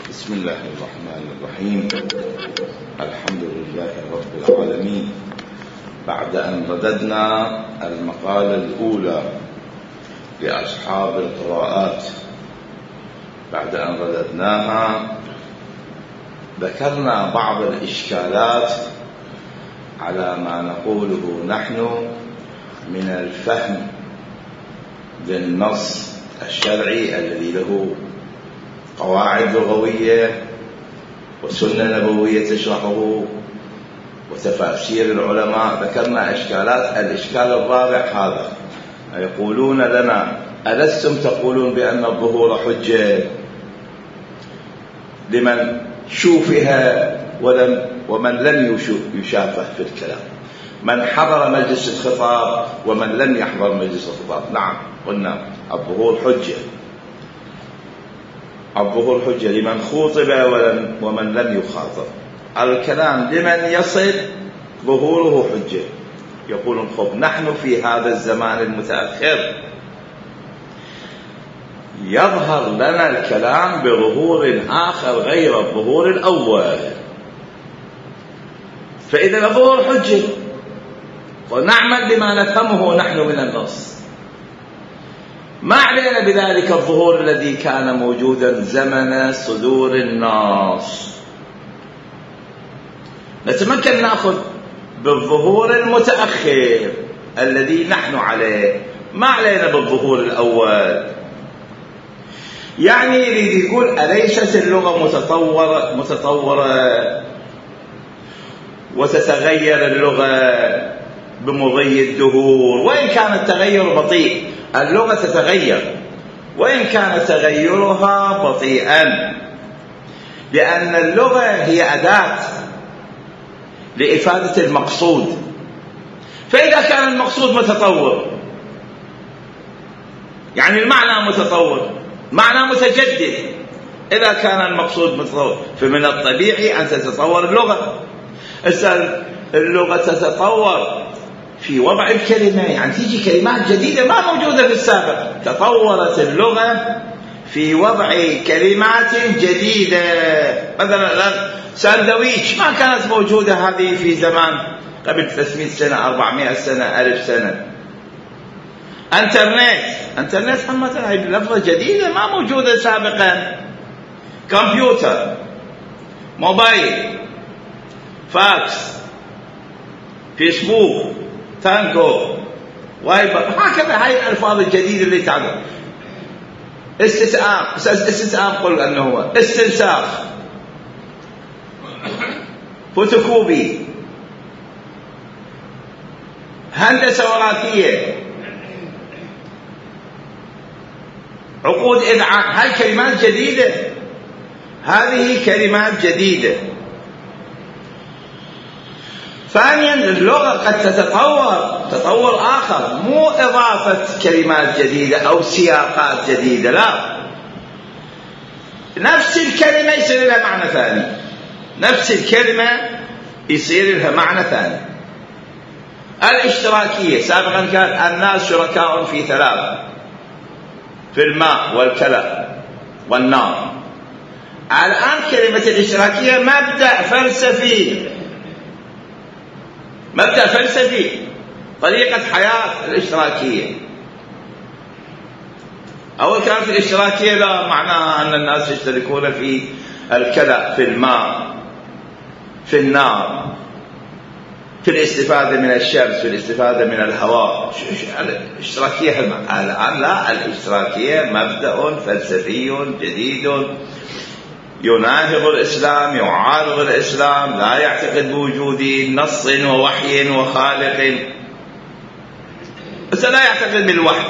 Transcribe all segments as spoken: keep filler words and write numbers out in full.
بسم الله الرحمن الرحيم. الحمد لله رب العالمين. بعد أن رددنا المقالة الأولى لأصحاب القراءات، بعد أن رددناها ذكرنا بعض الإشكالات على ما نقوله نحن من الفهم للنص الشرعي الذي له قواعد لغوية وسنة نبوية تشرحه وتفاسير العلماء. ذكرنا إشكالات. الإشكال الرابع هذا: يقولون لنا ألستم تقولون بأن الظهور حجة لمن شوفها ولم ومن لم يشافه في الكلام، من حضر مجلس الخطاب ومن لم يحضر مجلس الخطاب. نعم، قلنا الظهور حجة، الظهور حجة لمن خوطب ومن لم يخاطب. الكلام لمن يصل ظهوره حجة. يقولون خب نحن في هذا الزمان المتأخر يظهر لنا الكلام بظهور آخر غير الظهور الأول، فإذا الظهور حجة ونعمل بما نفهمه نحن من النص. ما علينا بذلك الظهور الذي كان موجودا زمن صدور النص. نتمكن نأخذ بالظهور المتأخر الذي نحن عليه، ما علينا بالظهور الأول. يعني يريد يقول أليست اللغة متطورة متطورة وتتغير اللغة بمضي الدهور، وإن كان التغير بطيء. اللغة تتغير وإن كان تغيرها بطيئا، لأن اللغة هي أداة لإفادة المقصود. فإذا كان المقصود متطور، يعني المعنى متطور، معنى متجدد. إذا كان المقصود متطور فمن الطبيعي أن تتطور اللغة. اللغة تتطور في وضع الكلمة، يعني تيجي كلمات جديدة ما موجودة في السابق. تطورت اللغة في وضع كلمات جديدة. مثلا الآن ساندويتش ما كانت موجودة هذه في زمان قبل ثلاثمائة سنة، أربعمائة سنة، ألف سنة. انترنت انترنت مثلا هي لفظة جديدة ما موجودة سابقا. كمبيوتر، موبايل، فاكس، فيسبوك، تانكو، وايبر، هكذا هاي الألفاظ الجديدة اللي تعرف. استسعام استسعام قل أنه هو استنساخ، فوتوكوبي، هندسة وراثية، عقود إذعان. هاي كلمات جديدة، هذه كلمات جديدة. ثانيا اللغة قد تتطور تطور آخر، مو إضافة كلمات جديدة أو سياقات جديدة، لا، نفس الكلمة يصير لها معنى ثاني. نفس الكلمة يصير لها معنى ثاني. الاشتراكية سابقا كان الناس شركاء في ثلاث: في الماء والكلى والنار. الآن كلمة الاشتراكية مبدأ فلسفي، مبدأ فلسفي، طريقة حياة الاشتراكية. أول كانت الاشتراكية لا معناها أن الناس يشتركون في الكلى، في الماء، في النار، في الاستفادة من الشمس، في الاستفادة من الهواء. الاشتراكية الآن لا، الاشتراكية مبدأ فلسفي جديد يناهض الإسلام، يعارض الإسلام، لا يعتقد بوجود نص ووحي وخالق، بس لا يعتقد بالوحي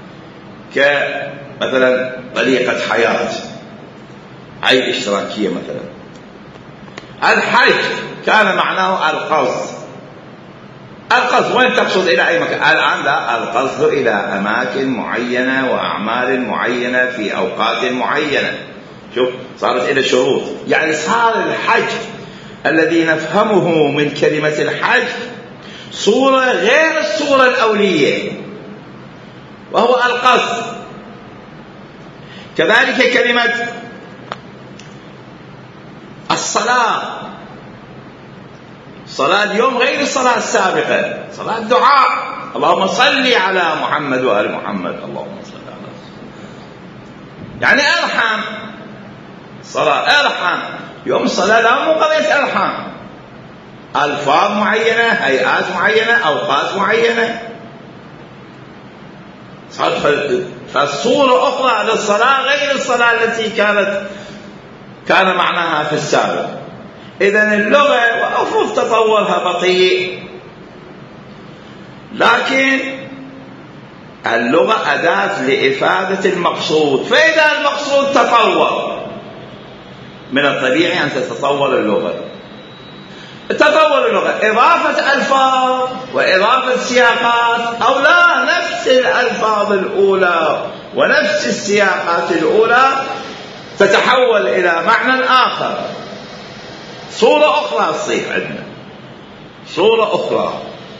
كمثلا طريقة حياة. هاي الاشتراكية. مثلا الحج كان معناه القصد. القصد وين تقصد؟ إلى أي مكان. الآن لا، القصد إلى أماكن معينة وأعمال معينة في أوقات معينة. شوف، صارت إلى شروط. يعني صار الحج الذي نفهمه من كلمة الحج صورة غير الصورة الأولية، وهو القصد. كذلك كلمة الصلاة، صلاة اليوم غير الصلاة السابقة، صلاة دعاء، اللهم صل على محمد وآل محمد، اللهم صل على يعني ارحم، صلاة ارحم. يوم الصلاة لا مو قضية ارحم، الفاظ معينة، هيئات معينة، اوقات معينة، فالصورة اخرى للصلاة غير الصلاة التي كانت كان معناها في السابق. إذن اللغة وأفرض تطورها بطيء، لكن اللغة أداة لإفادة المقصود، فإذا المقصود تطور من الطبيعي أن تتطور اللغة. تطور اللغة إضافة ألفاظ وإضافة سياقات، أو لا، نفس الألفاظ الأولى ونفس السياقات الأولى تتحول إلى معنى آخر، صورة أخرى تصير عندنا، صورة أخرى.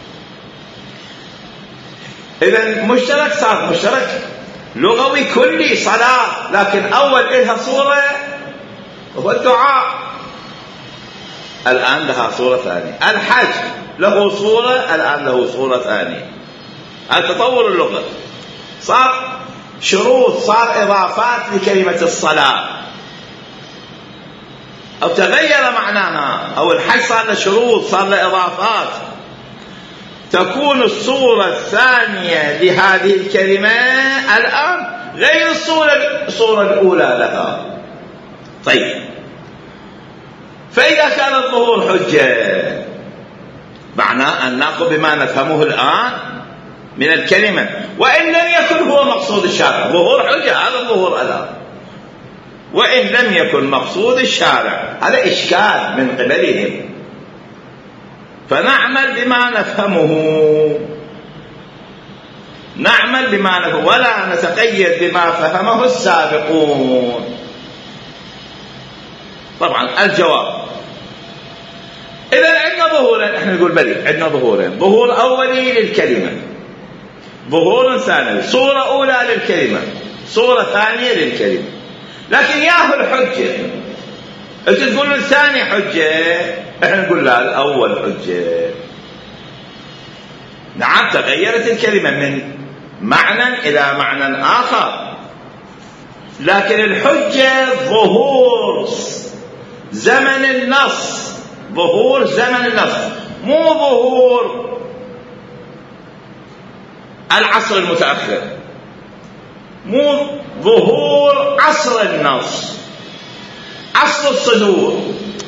إذن مشترك صار مشترك لغوي كلي، صلاة، لكن أول إلها صورة هو الدعاء، الآن لها صورة ثانية. الحج له صورة، الآن له صورة ثانية. هذا تطور اللغة، صار شروط، صار إضافات لكلمة الصلاة، أو تغير معناها، أو الحج صار له شروط، صار له إضافات، تكون الصورة الثانية لهذه الكلمة الآن غير الصورة الصورة الأولى لها. طيب، فإذا كان الظهور حجة، معناه أن نأخذ بما نفهمه الآن من الكلمة، وإن لم يكن هو مقصود الشارع. ظهور حجة، هذا الظهور الآن، وإن لم يكن مقصود الشارع، هذا إشكال من قبلهم، فنعمل بما نفهمه، نعمل بما نفهمه ولا نتقيد بما فهمه السابقون. طبعا الجواب، إذا عندنا ظهورين، احنا نقول بلي عندنا ظهورين، ظهور أولي للكلمة، ظهور ثانوي، صورة أولى للكلمة، صورة ثانية للكلمة. لكن ياهو الحجة، انت تقول الثاني حجة، احنا نقول لا، الأول حجة. نعم، تغيرت الكلمة من معنى إلى معنى آخر، لكن الحجة ظهور زمن النص، ظهور زمن النص، مو ظهور العصر المتأخر، مو ظهور عصر النص، عصر الصدور،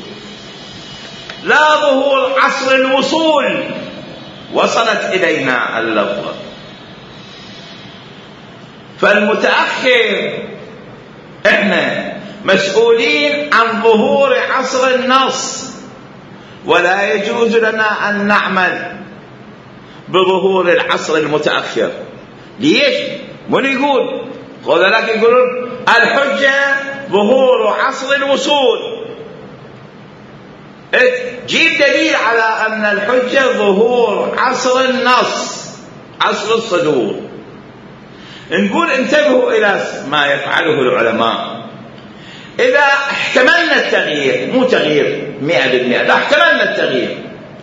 لا ظهور عصر الوصول، وصلت إلينا اللفظة. فالمتأخر احنا مسؤولين عن ظهور عصر النص، ولا يجوز لنا أن نعمل بظهور العصر المتأخر. ليش؟ من يقول قول لك يقولون الحجة ظهور عصر الوصول، جيب دليل على أن الحجة ظهور عصر النص، عصر الصدور. نقول انتبهوا إلى ما يفعله العلماء. إذا احتملنا التغيير، مو تغيير مئة بالمئة، لا، احتملنا التغيير،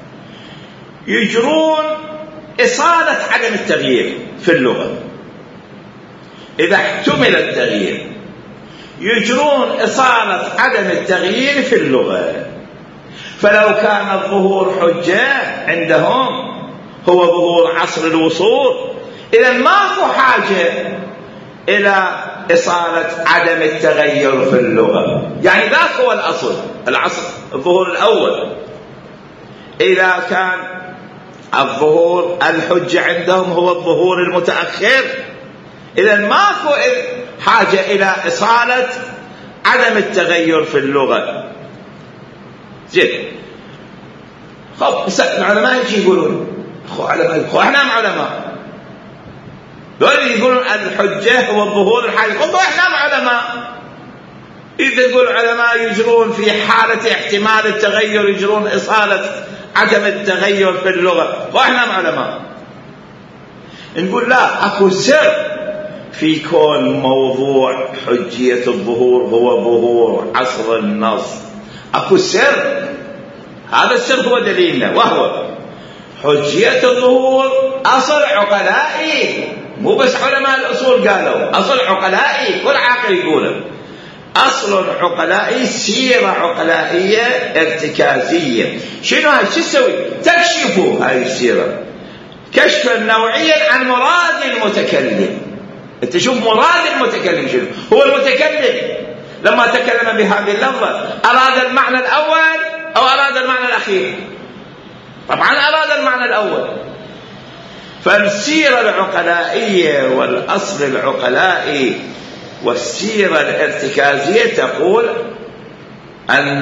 يجرون إصالة عدم التغيير في اللغة. إذا احتمل التغيير يجرون إصالة عدم التغيير في اللغة. فلو كان الظهور حجة عندهم هو ظهور عصر الوصول، إذا ماكو حاجة إلى إصالة عدم التغير في اللغة، يعني ذاك هو الأصل، العصر الظهور الأول. إذا كان الظهور الحجة عندهم هو الظهور المتأخر، إذا ماكو حاجة إلى إصالة عدم التغير في اللغة. زين، خب العلماء يجي يقولون خو علماء، خو احنا علماء، دول يقولون الحجة هو الظهور الحالي، خب احنا علماء. إذا يقول علماء يجرون في حالة احتمال التغير يجرون إصالة عدم التغير في اللغة، واحنا علماء. نقول لا، اكو سر في كون موضوع حجية الظهور هو ظهور عصر النص، اكو سر، هذا السر هو دليلنا، وهو حجية الظهور اصل عقلائي، مو بس علماء الاصول قالوا، اصل عقلائي، كل عاقل يقوله، اصل عقلائي، سيرة عقلائية ارتكازية. شنو هاي؟ شو تسوي؟ تكشفوا هاي السيرة كشفا نوعيا عن مراد المتكلم. انت شوف مراد المتكلم شنو هو. المتكلم لما تكلم بهذه اللفظة اراد المعنى الاول او اراد المعنى الاخير؟ طبعا اراد المعنى الاول. فالسيرة العقلائية والاصل العقلائي والسيرة الارتكازية تقول أن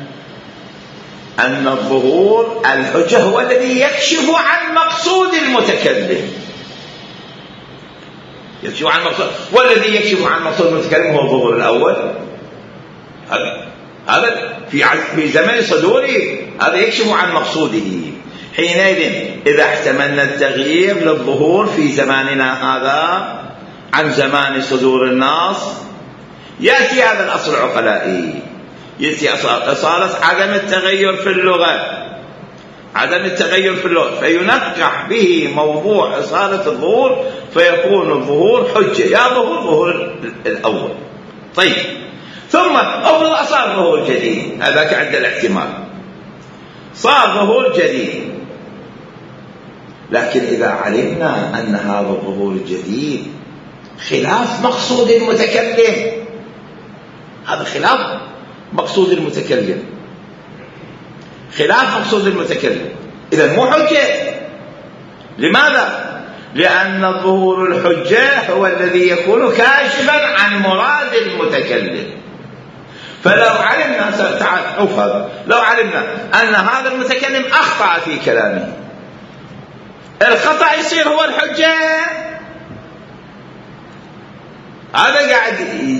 أن الظهور الحجة هو الذي يكشف عن مقصود المتكلم، يكشف عن مقصود، والذي يكشف عن مقصود المتكلم هو الظهور الأول. هذا هذا في في زمن صدوره هذا يكشف عن مقصوده. حينئذ إذا احتملنا التغيير للظهور في زماننا هذا عن زمان صدور النص، يأتي هذا الأصل العقلائي، يأتي أصالة عدم التغير في اللغة، عدم التغير في اللغة، فينقح به موضوع أصالة الظهور، فيكون الظهور حجة، يا ظهور ظهور الأول. طيب، ثم أفضل أصار ظهور جديد، هذاك عند الاحتمال صار ظهور جديد، لكن إذا علمنا أن هذا الظهور الجديد خلاف مقصود المتكلم، هذا خلاف مقصود المتكلم، خلاف مقصود المتكلم، إذا مو حجة. لماذا؟ لأن الظهور الحجة هو الذي يكون كاشفا عن مراد المتكلم. فلو علمنا، تعال افهم، لو علمنا أن هذا المتكلم أخطأ في كلامه، الخطأ يصير هو الحجة. هذا قاعد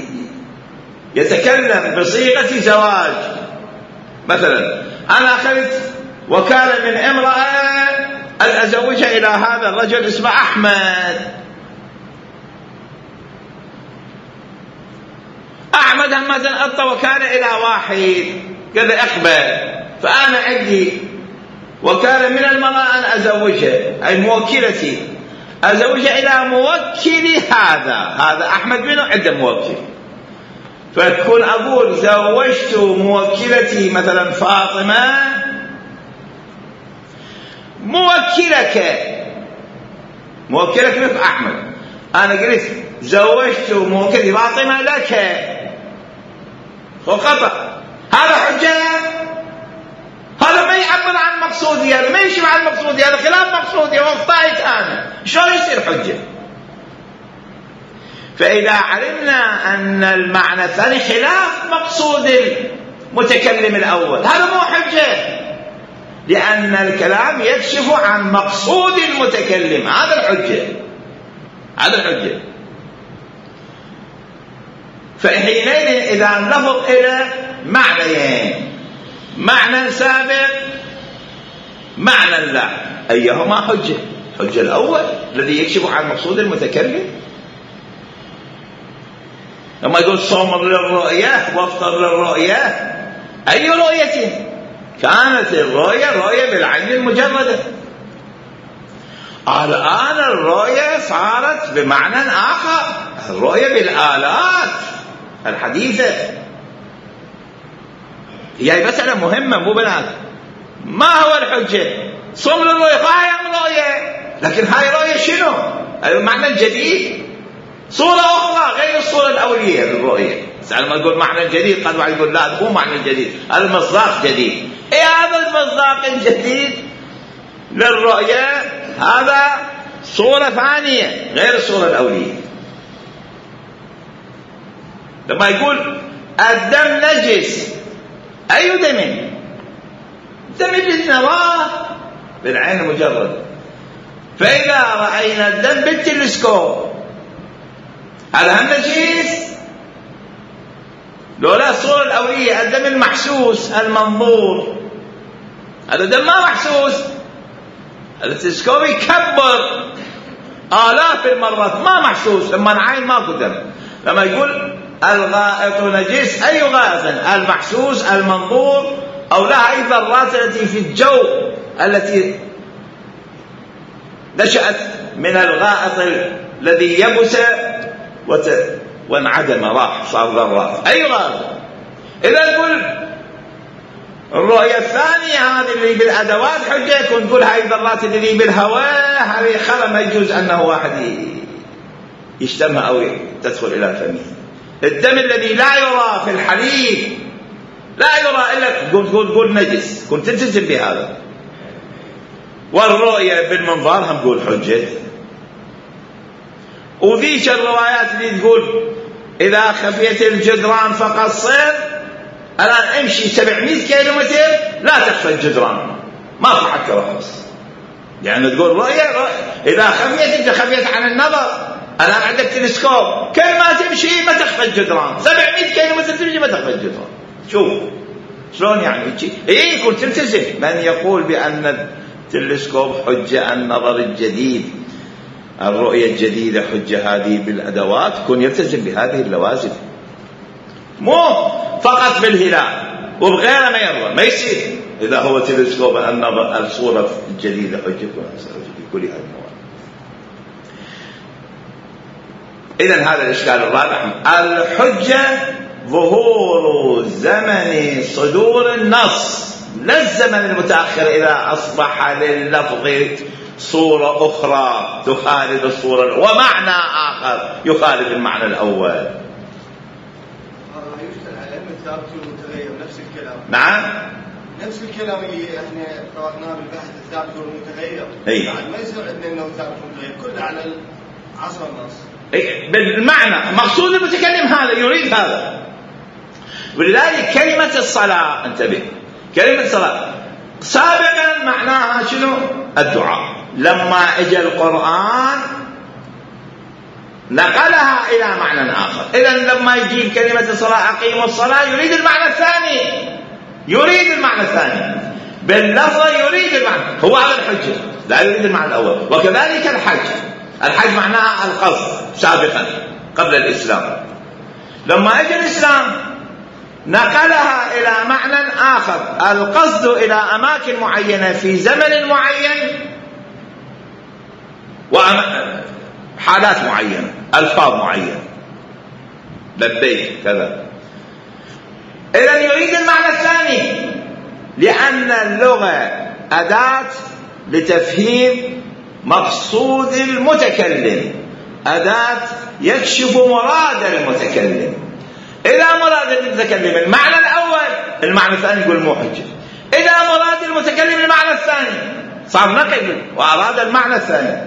يتكلم بصيغة زواج، مثلا أنا أخذت وكالة من امرأة أن أزوجها إلى هذا الرجل اسمه أحمد، أحمد هم مثلا أعطى وكالة إلى واحد قال اقبل، فأنا عندي وكالة من المرأة أن أزوجها، أي موكلتي، أزوجها إلى موكلي هذا، هذا أحمد منه عنده موكل، فتكون أقول زوجت موكلتي مثلا فاطمة موكلك، موكلك مثل أحمد، أنا قلت زوجت موكلتي فاطمة لك، وخطأ، هذا حجة؟ هذا ما يعبر عن مقصودي، هذا ما يشبه عن مقصودي، هذا خلاف مقصودي واخطأت أنا، شلون يصير حجة؟ فإذا علمنا أن المعنى الثاني خلاف مقصود المتكلم الأول، هذا مو حجة، لأن الكلام يكشف عن مقصود المتكلم، هذا الحجة، هذا الحجة. فحينئذ إذا نلفظ إلى معنيين، معنى سابق، معنى لا، أيهما حجة؟ حجة الأول الذي يكشف عن مقصود المتكلم، لما يقول صوم للرؤية وافطر للرؤية، أي رؤية؟ كانت الرؤية رؤية بالعين المجردة، الآن الرؤية صارت بمعنى آخر، الرؤية بالآلات الحديثة. هي مسألة مهمة مو بنات. ما هو الحجة؟ صوم للرؤية، هاي رؤية، لكن هاي رؤية شنو؟ المعنى الجديد، صورة أخرى غير الصورة الأولية للرؤية. لما يقول معنى جديد قد واحد يقول لا هو معنى جديد، المصداق جديد. إيه هذا المصداق الجديد للرؤية؟ هذا صورة ثانية غير الصورة الأولية. لما يقول الدم نجس، أي دم؟ دم اللي نراه بالعين المجرد. فإذا رأينا الدم بالتلسكوب هذا هم نجس؟ لولا الصورة الأولية الدم المحسوس المنظور، هذا دم ما محسوس، التلسكوب يكبر آلاف المرات ما محسوس، لما العين ماكو دم. لما يقول الغائط نجس، أي غائط؟ المحسوس المنظور، أو لا أي ذرات التي في الجو التي نشأت من الغائط الذي يبس وت... وانعدم، راح صار ذرات، أي غائط. إذا نقول الرؤية الثانية هذه اللي بالأدوات حجة، يكون نقول هاي الذرات اللي بالهواء هذه خلا ما يجوز أنه واحد يشتمها أو تدخل إلى فمه. الدم الذي لا يرى في الحليب لا يرى إلا تقول تقول تقول نجس، كنت تلتزم بهذا. والرؤية بالمنظار هم نقول حجة. وذيش الروايات اللي تقول إذا خفيت الجدران فقصر، الآن امشي سبعمائة كيلومتر لا تخفى الجدران، ما صحت ترخص. يعني تقول رؤية, رؤية إذا خفيت أنت خفيت عن النظر، الآن عندك تلسكوب كل ما تمشي ما تخفى الجدران، سبعمائة كيلومتر تمشي ما تخفى الجدران. شوف شلون يعني إيه كنت تلتزم. من يقول بأن التلسكوب حجة، النظر الجديد، الرؤية الجديدة حجة هذه بالأدوات، كن يلتزم بهذه اللوازم، مو فقط بالهلال وبغيره ما يرضى، ما يصير. إذا هو تلسكوب النظر الصورة الجديدة حجة في كل هذه المواد. إذن هذا الإشكال الرابع، الحجة ظهور زمن صدور النص، لا الزمن المتأخر إذا أصبح لللفظ صورة أخرى تخالف الصورة ومعنى آخر يخالف المعنى الأول. هذا يشكل على أن الثابت والمتغير نفس الكلام. نعم نفس الكلام اللي احنا قرأناه بالبحث، الثابت والمتغير. أي يعني ما يصير عندنا أنه ثابت ومتغير كله على عصر النص. أي بالمعنى مقصود المتكلم هذا يريد هذا. ولذلك كلمة الصلاة، انتبه، كلمة الصلاة سابقا معناها شنو؟ الدعاء. لما اجى القرآن نقلها إلى معنى آخر. إذن لما يجيب كلمة الصلاة أقيموا الصلاة يريد المعنى الثاني، يريد المعنى الثاني باللفظ، يريد المعنى، هو على الحجة لا يريد المعنى الأول. وكذلك الحج، الحج معناها القصد سابقا قبل الإسلام. لما اجى الإسلام نقلها إلى معنى آخر، القصد إلى أماكن معينة في زمن معين وحالات معينة، ألفاظ معينة، لبيك كذا. إذن يريد المعنى الثاني، لأن اللغة أداة لتفهيم مقصود المتكلم، أداة يكشف مراد المتكلم. إذا مراد المتكلم المعنى الأول، المعنى الثاني يقول مو حجة. إذا مراد المتكلم المعنى الثاني صار نقل وأراد المعنى الثاني،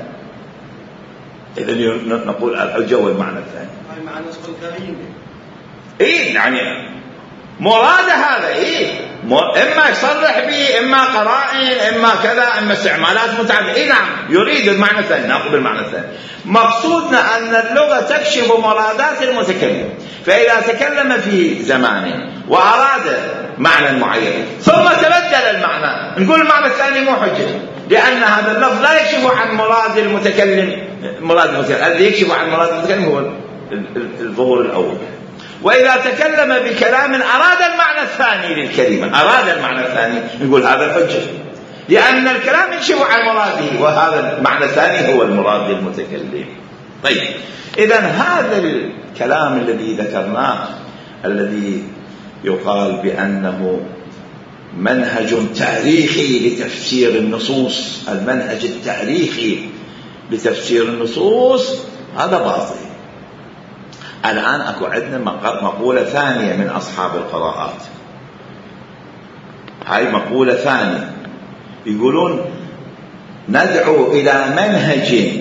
إذن نقول الحجة والمعنى الثاني. هاي معنى نسخ الكريم. إيه يعني مراد هذا إيه، إما يصرح به، إما قرائن، إما كذا، إما استعمالات متعددة. إيه نعم يريد المعنى الثاني، نقول المعنى الثاني. مقصودنا أن اللغة تكشف مرادات المتكلم، فإذا تكلم في زمان وأراد معنى معين ثم تبدل المعنى، نقول المعنى الثاني مو حجة، لأن هذا اللفظ لا يكشف عن مراد المتكلم. مراد المتكلم الذي يكشف عن مراد المتكلم هو الظهور الأول. وإذا تكلم بكلام أراد المعنى الثاني للكلمة، أراد المعنى الثاني، نقول هذا الحجة، لأن الكلام يكشف عن مراده، وهذا المعنى الثاني هو المراد للمتكلم. طيب إذن هذا الكلام الذي ذكرناه الذي يقال بأنه منهج تاريخي لتفسير النصوص، المنهج التاريخي لتفسير النصوص، هذا باطل. الآن أكو عندنا مقولة ثانية من أصحاب القراءات، هاي مقولة ثانية، يقولون ندعو إلى منهج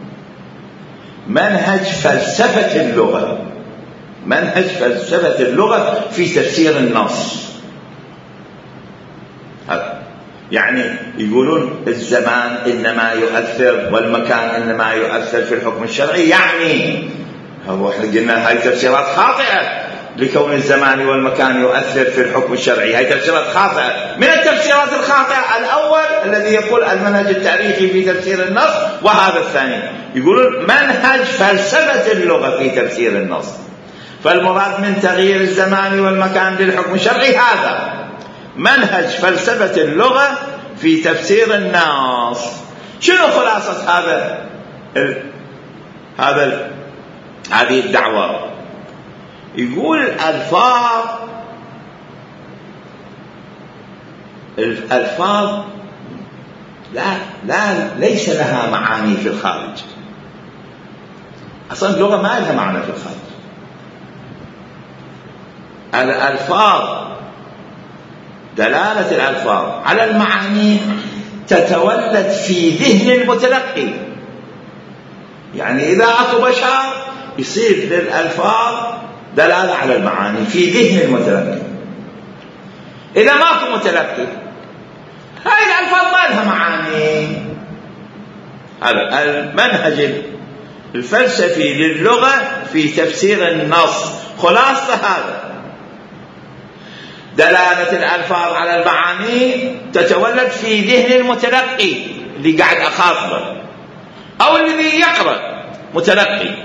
منهج فلسفة اللغة، منهج فلسفة اللغة في تفسير النص. هذا يعني يقولون الزمان إنما يؤثر والمكان إنما يؤثر في الحكم الشرعي، يعني هو احنا قلنا هاي تفسيرات خاطئة لكون الزمان والمكان يؤثر في الحكم الشرعي، هاي تفسيرات خاطئة. من التفسيرات الخاطئة الأول الذي يقول المنهج التاريخي في تفسير النص، وهذا الثاني يقولون منهج فلسفة اللغة في تفسير النص. فالمراد من تغيير الزمان والمكان للحكم الشرعي هذا منهج فلسفة اللغة في تفسير النص. شنو خلاصة هذا ال... هذا ال... هذه الدعوة؟ يقول الألفاظ الألفاظ لا لا ليس لها معاني في الخارج. أصلا اللغة ما لها معنى في الخارج. الألفاظ دلالة الألفاظ على المعاني تتولد في ذهن المتلقي. يعني إذا أكو بشر يصير للألفاظ دلالة على المعاني في ذهن المتلقي. إذا ما أكو متلقي هاي الألفاظ ما لها معاني. هذا المنهج الفلسفي للغة في تفسير النص خلاصة هذا دلالة الألفاظ على المعاني تتولد في ذهن المتلقي اللي قاعد أخاطبه أو الذي يقرأ متلقي.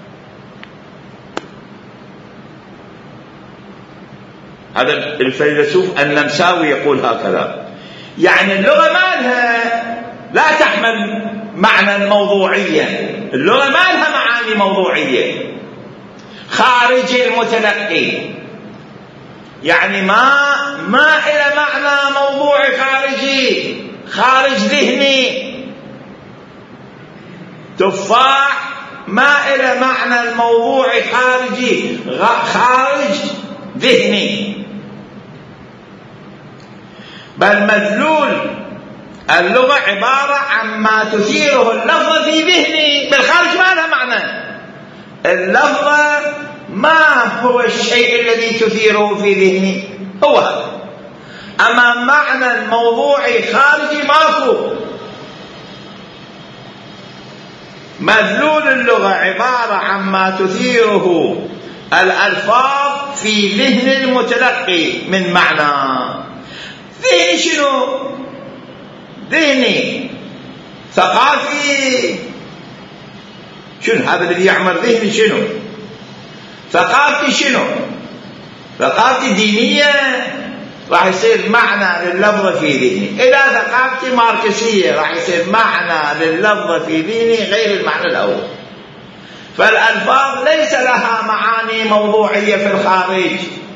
هذا الفيلسوف النمساوي يقول هكذا. يعني اللغة ما لها لا تحمل معنى موضوعيا. اللغة ما لها معاني موضوعية خارج المتلقي. يعني ما ما إلى معنى موضوعي خارجي خارج ذهني. تفاح ما إلى معنى الموضوعي خارجي خارج ذهني. بل مدلول اللغة عبارة عن ما تثيره اللفظة في ذهني. بالخارج ما لها معنى. اللفظة ما هو الشيء الذي تثيره في ذهني هو هذا. أما معنى الموضوعي خارجي ماكو. مدلول اللغة عبارة عن ما تثيره الألفاظ في ذهن المتلقي من معنى. ذهني شنو؟ ذهني ثقافي. شنو هذا الذي يعمر ذهني؟ شنو ثقافتي؟ شنو ثقافتي دينية راح يصير معنى لللفظة في ذهني. إذا ثقافتي ماركسية راح يصير معنى لللفظة في ذهني غير المعنى الأول. فالألفاظ ليس لها معاني موضوعية في الخارج.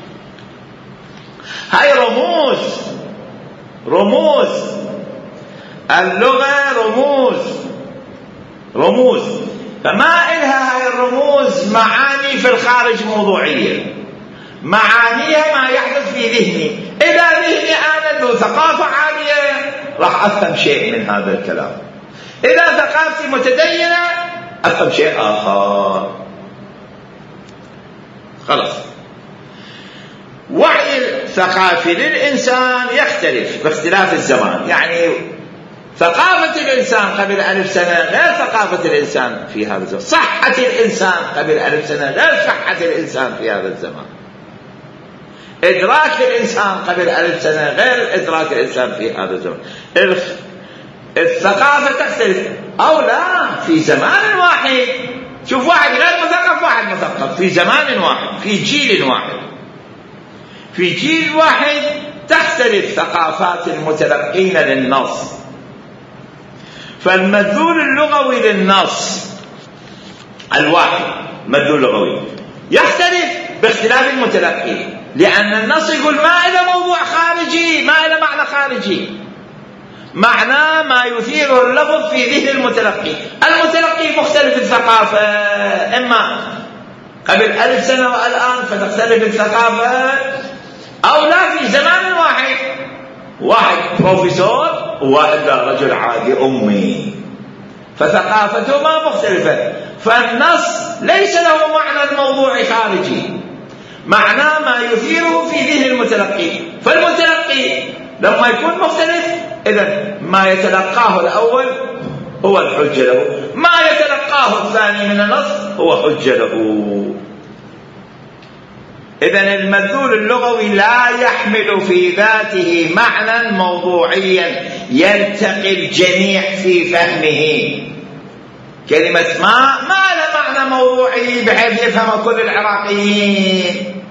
هاي رموز رموز اللغة رموز رموز فما إلها هاي الرموز معاني في الخارج موضوعية. معانيها ما يحدث في ذهني. إذا ذهني أنا ذو ثقافة عالية راح أفهم شيء من هذا الكلام. إذا ثقافتي متدينة أفهم شيء آخر. خلاص. وعي الثقافي للإنسان يختلف باختلاف الزمان. يعني ثقافة الإنسان قبل ألف سنة غير ثقافة الإنسان في هذا الزمان. صحة الإنسان قبل ألف سنة غير صحة الإنسان في هذا الزمان. إدراك الإنسان قبل ألف سنة غير إدراك الإنسان في هذا الزمان. الثقافة تختلف أو لا في زمان واحد. شوف واحد غير مثقف واحد مثقف في زمان واحد في جيل واحد. في جيل واحد تختلف ثقافات المتلقين للنص. فالمدلول اللغوي للنص الواحد مدلول لغوي يختلف باختلاف المتلقي. لأن النص يقول ما إلى موضوع خارجي ما إلى معنى خارجي. معناه ما يثيره اللفظ في ذهن المتلقي. المتلقي مختلف الثقافة. إما قبل ألف سنة والآن فتختلف الثقافة أو لا في زمان واحد. واحد بروفيسور وواحد رجل عادي أمي فثقافته ما مختلفة. فالنص ليس له معنى الموضوع خارجي. معناه ما يثيره في ذهن المتلقي. فالمتلقي لما يكون مختلف إذن ما يتلقاه الأول هو الحجة له. ما يتلقاه الثاني من النص هو حجة له. إذن المدلول اللغوي لا يحمل في ذاته معنى موضوعيا يلتقي الجميع في فهمه. كلمة ماء ما لها معنى موضوعي بحيث يفهم كل العراقيين،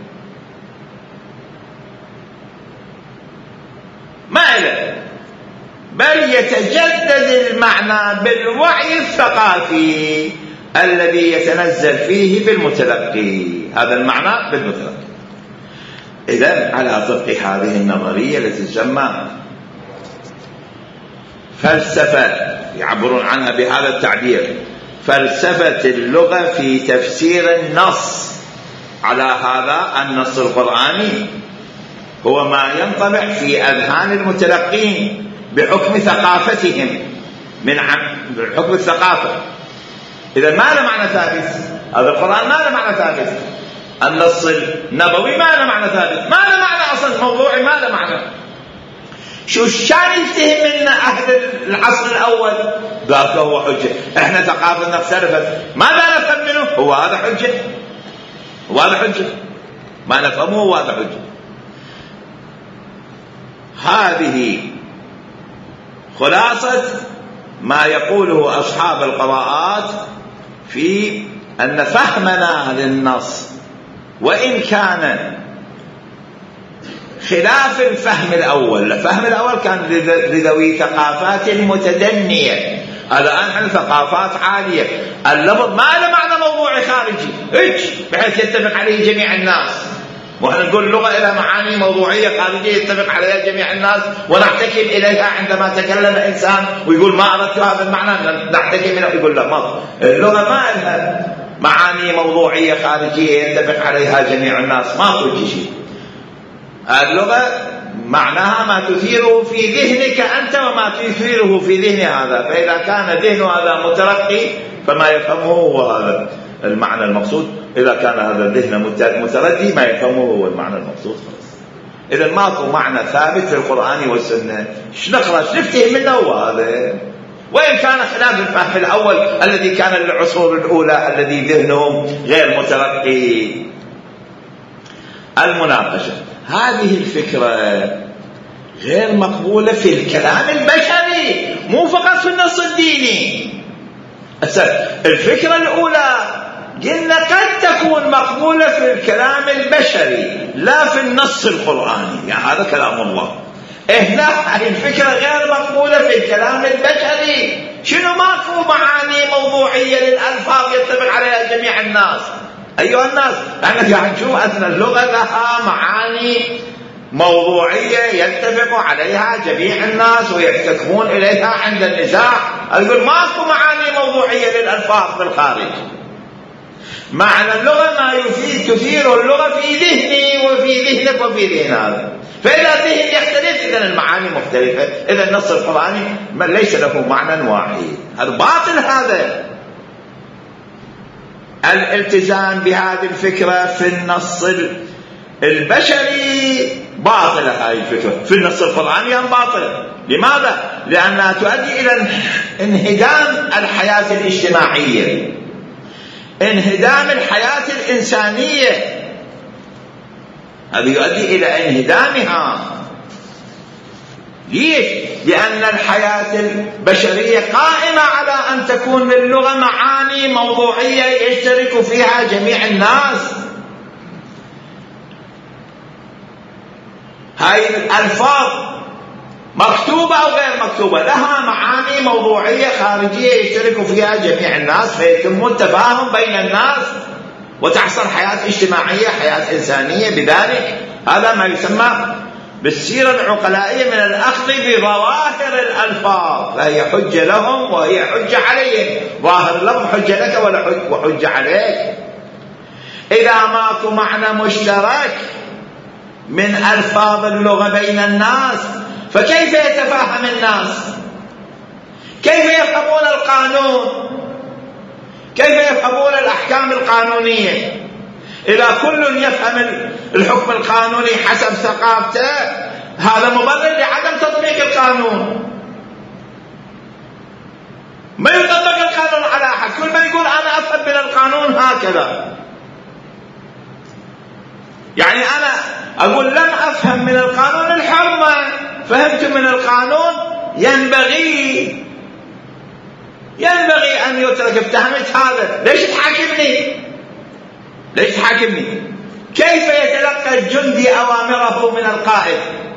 ما له، بل يتجدد المعنى بالوعي الثقافي الذي يتنزل فيه بالمتلقي، هذا المعنى بالمتلقي. إذن على طبق هذه النظرية التي تسمى فلسفة، يعبرون عنها بهذا التعبير، فلسفة اللغة في تفسير النص، على هذا النص القرآني هو ما ينطبع في أذهان المتلقين بحكم ثقافتهم، من حكم الثقافة. إذا ما له معنى ثابت، هذا القرآن ما له معنى ثابت، النص النبوي ما له معنى ثابت، ما له معنى أصلا موضوعي، ما له معنى. شو الشان يفتهم من أهل العصر الأول؟ قال هو حجة، احنا ثقافتنا اختلفت، ماذا نفهم منه؟ هو هذا حجة، هو هذا حجة، ما نفهمه هو هذا حجة. هذه خلاصة ما يقوله أصحاب القراءات في أن فهمنا للنص وإن كان خلاف الفهم الأول، الفهم الأول كان لذوي ثقافات متدنية، الآن عن ثقافات عالية. اللفظ ما له معنى موضوعي خارجي إيش بحيث يتفق عليه جميع الناس، ونحن نقول اللغة لها معاني موضوعية خارجية يتفق عليها جميع الناس ونحتكم إليها. عندما تكلم إنسان ويقول ما أردت هذا المعنى نحتكم إليه، يقول لا، ما اللغة ما لها معاني موضوعية خارجية يتفق عليها جميع الناس، ما كل شيء. اللغة معناها ما تثيره في ذهنك أنت وما تثيره في ذهن هذا، فإذا كان ذهن هذا مترقي فما يفهمه هو هذا المعنى المقصود، إذا كان هذا الذهن متردي ما يفهمه هو المعنى المقصود خلاص. إذا ماكو معنى ثابت في القرآن والسنة، ايش نقرأ ايش نفتهم منه هو هذا، وإن كان خلاف الفهم الأول الذي كان للعصور الأولى الذي ذهنهم غير مترقي. المناقشة، هذه الفكرة غير مقبولة في الكلام البشري، مو فقط في النص الديني. الفكرة الأولى قلنا قد تكون مقبولة في الكلام البشري لا في النص القرآني، يعني هذا كلام الله. هنا الفكرة غير مقبولة في الكلام البشري، شنو ماكو معاني موضوعية للألفاظ يتفق عليها جميع الناس. أيها الناس، احنا قاعد نشوف أن اللغة لها معاني موضوعية يتفق عليها جميع الناس ويحتكمون إليها عند النزاع. أقول ماكو معاني موضوعية للألفاظ بالخارج. معنى اللغة ما يفيد تثير اللغة في ذهني وفي ذهنك وفي ذهن هذا، فإذا الذهن يختلف إذن المعاني مختلفة، إذا النص القرآني ليس له معنى واحد. هذا باطل. هذا الالتزام بهذه الفكرة في النص البشري باطلة، هذه الفكرة في النص القرآني هم باطلة. لماذا؟ لأنها تؤدي إلى انهدام الحياة الاجتماعية، انهدام الحياة الإنسانية، هذا يؤدي إلى انهدامها. ليش؟ لأن الحياة البشرية قائمة على أن تكون للغة معاني موضوعية يشترك فيها جميع الناس. هاي الألفاظ مكتوبة أو غير مكتوبة لها معاني موضوعية خارجية يشترك فيها جميع الناس، فيتم التفاهم بين الناس وتحصل حياة اجتماعية، حياة إنسانية. بذلك هذا ما يسمى بالسيرة العقلائية من الأخذ بظواهر الألفاظ، فهي حجة لهم وهي حجة عليهم، ظاهر اللفظ حجة لك وحجة عليك. إذا ماكو معنى مشترك من ألفاظ اللغة بين الناس فكيف يتفاهم الناس؟ كيف يفهمون القانون؟ كيف يفهمون الأحكام القانونية؟ إذا كل يفهم الحكم القانوني حسب ثقافته هذا مبرر لعدم تطبيق القانون. ما يطبق القانون على أحد، كل من يقول أنا أفهم من القانون هكذا. يعني أنا أقول لم أفهم من القانون الحرمة، فهمت من القانون ينبغي ينبغي أن يترك. افتهمت هذا، ليش تحاكمني؟ ليش تحاكمني؟ كيف يتلقى الجندي أوامره من القائد؟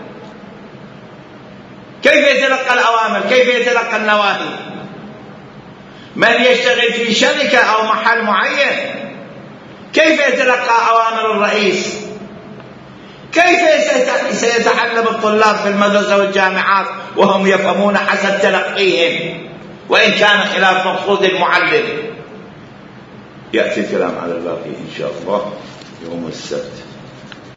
كيف يتلقى الأوامر؟ كيف يتلقى النواهي؟ من يشتغل في شركة أو محل معين كيف يتلقى أوامر الرئيس؟ كيف سيتعلم الطلاب في المدرسة والجامعات وهم يفهمون حسب تلقيهم وإن كان خلاف مقصود المعلم؟ يأتي الكلام على الباقي إن شاء الله يوم السبت.